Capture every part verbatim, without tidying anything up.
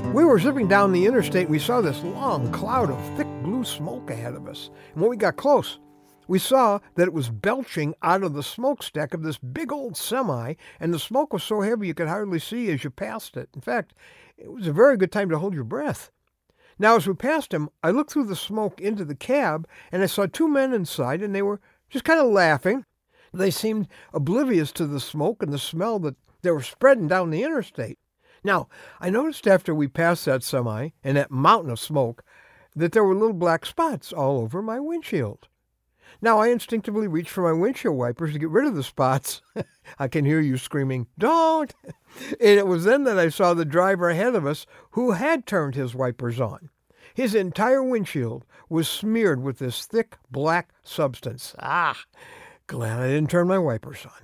We were zipping down the interstate and we saw this long cloud of thick blue smoke ahead of us. And when we got close, we saw that it was belching out of the smokestack of this big old semi, and the smoke was so heavy you could hardly see as you passed it. In fact, it was a very good time to hold your breath. Now, as we passed him, I looked through the smoke into the cab, and I saw two men inside, and they were just kind of laughing. They seemed oblivious to the smoke and the smell that they were spreading down the interstate. Now, I noticed after we passed that semi and that mountain of smoke that there were little black spots all over my windshield. Now, I instinctively reached for my windshield wipers to get rid of the spots. I can hear you screaming, "Don't!" And it was then that I saw the driver ahead of us who had turned his wipers on. His entire windshield was smeared with this thick black substance. Ah, glad I didn't turn my wipers on.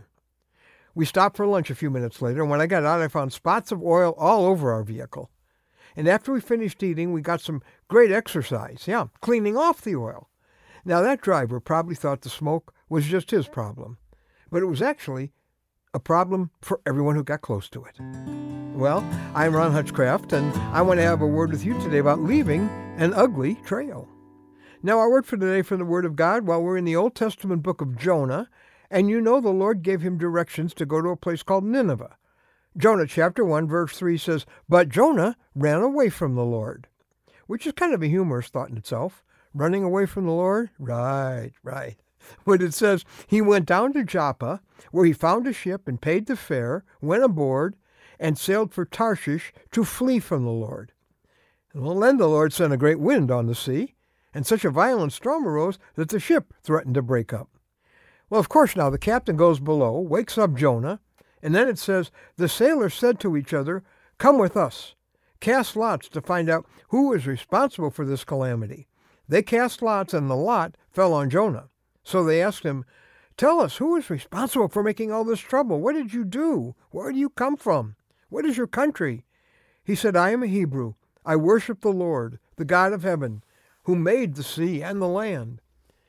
We stopped for lunch a few minutes later, and when I got out, I found spots of oil all over our vehicle. And after we finished eating, we got some great exercise, yeah, cleaning off the oil. Now, that driver probably thought the smoke was just his problem, but it was actually a problem for everyone who got close to it. Well, I'm Ron Hutchcraft, and I want to have a word with you today about leaving an ugly trail. Now, our word for today from the Word of God, well, we're in the Old Testament book of Jonah, and you know the Lord gave him directions to go to a place called Nineveh. Jonah chapter one, verse three says, "But Jonah ran away from the Lord," which is kind of a humorous thought in itself. Running away from the Lord? Right, right. But it says, he went down to Joppa, where he found a ship and paid the fare, went aboard, and sailed for Tarshish to flee from the Lord. Well, then the Lord sent a great wind on the sea, and such a violent storm arose that the ship threatened to break up. Well, of course, now the captain goes below, wakes up Jonah, and then it says, the sailors said to each other, "Come with us. Cast lots to find out who is responsible for this calamity." They cast lots, and the lot fell on Jonah. So they asked him, "Tell us, who is responsible for making all this trouble? What did you do? Where do you come from? What is your country?" He said, "I am a Hebrew. I worship the Lord, the God of heaven, who made the sea and the land."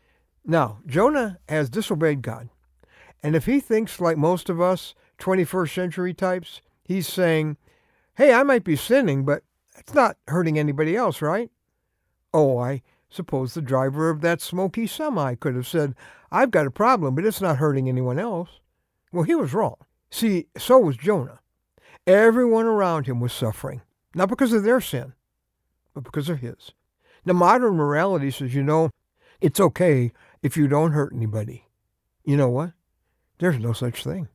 Now, Jonah has disobeyed God. And if he thinks like most of us twenty-first century types, he's saying, "Hey, I might be sinning, but it's not hurting anybody else, right?" Oh, I suppose the driver of that smoky semi could have said, "I've got a problem, but it's not hurting anyone else." Well, he was wrong. See, so was Jonah. Everyone around him was suffering, not because of their sin, but because of his. Now, modern morality says, you know, it's okay if you don't hurt anybody. You know what? There's no such thing.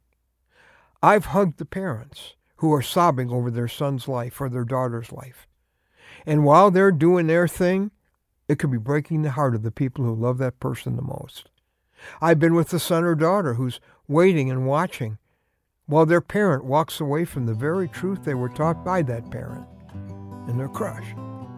I've hugged the parents who are sobbing over their son's life or their daughter's life. And while they're doing their thing, it could be breaking the heart of the people who love that person the most. I've been with the son or daughter who's waiting and watching while their parent walks away from the very truth they were taught by that parent, and they're crushed.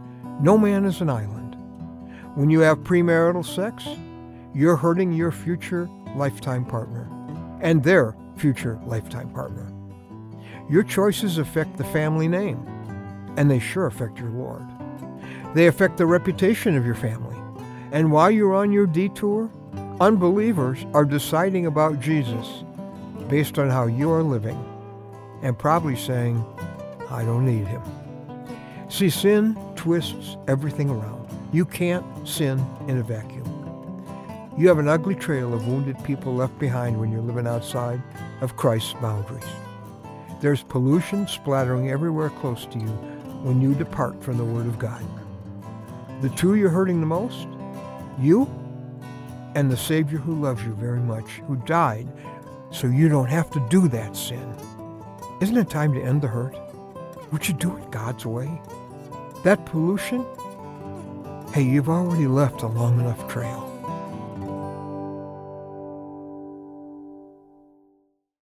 No man is an island. When you have premarital sex, you're hurting your future lifetime partner and their future lifetime partner. Your choices affect the family name, and they sure affect your Lord. They affect the reputation of your family. And while you're on your detour, unbelievers are deciding about Jesus based on how you are living and probably saying, "I don't need him." See, sin twists everything around. You can't sin in a vacuum. You have an ugly trail of wounded people left behind when you're living outside of Christ's boundaries. There's pollution splattering everywhere close to you when you depart from the Word of God. The two you're hurting the most, you and the Savior who loves you very much, who died so you don't have to do that sin. Isn't it time to end the hurt? Would you do it God's way? That pollution? Hey, you've already left a long enough trail.